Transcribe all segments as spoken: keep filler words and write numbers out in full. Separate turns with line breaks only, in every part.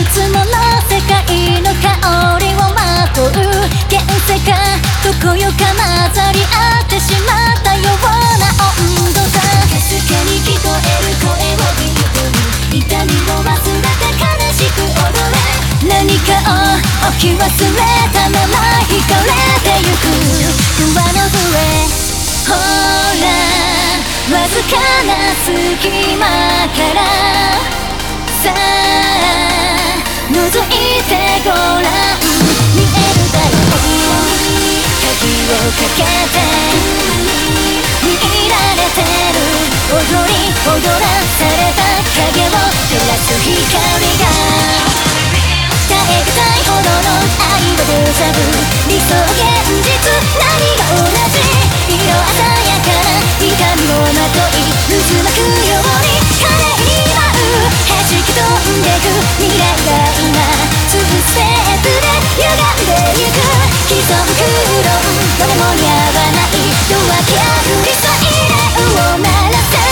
つもの世界の香りをまとう現世かどこよか混ざり合ってしまったような温度だ。かすかに聞こえる声をビートに痛みを忘れて悲しく踊れ。何かを置き忘れたまま惹かれてゆくドアの上、ほらわずかな隙間からさあ覗いてごらん。見えるだろう鍵をかけて見られてる踊り踊らされた影を照らす光が耐え難いほどの愛はデジャブ。理想現実何が同じ色鮮やかな痛みをまとい渦巻くように華麗に舞う弾き飛んでく未来が今ツーステップで歪んでゆく既存空論どれも似合わないドアキャフリサイレンを鳴らせ。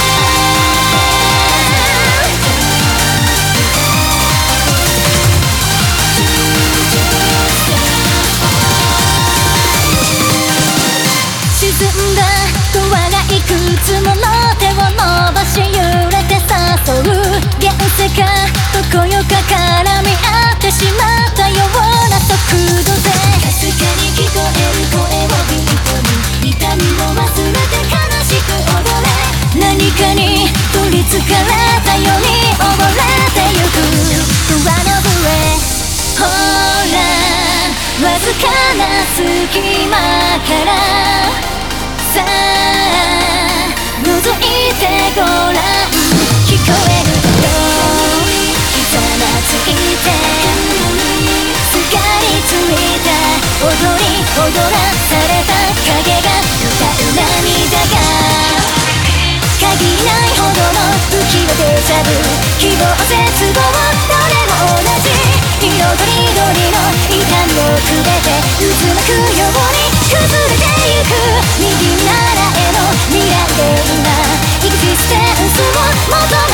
沈んだドアがいくつもの手を伸ばし揺れて誘う現世かどこよか絡み合ってしまったような速度でかすかに聞こえる声をビートに痛みを忘れて悲しく踊れ。何かに取りつかれたように溺れてゆくドアの上、ほらわずかな隙間からさあ覗いてごらん。聞こえるだろうひざまついてすがりついた踊り踊らされた影が歌う涙が限りないほどの浮き輪デジャブ。希望絶望どれも同じ色とりどりの痛みをくれて渦巻くように崩れてゆく右ならへの未来で今エグジステンスを求め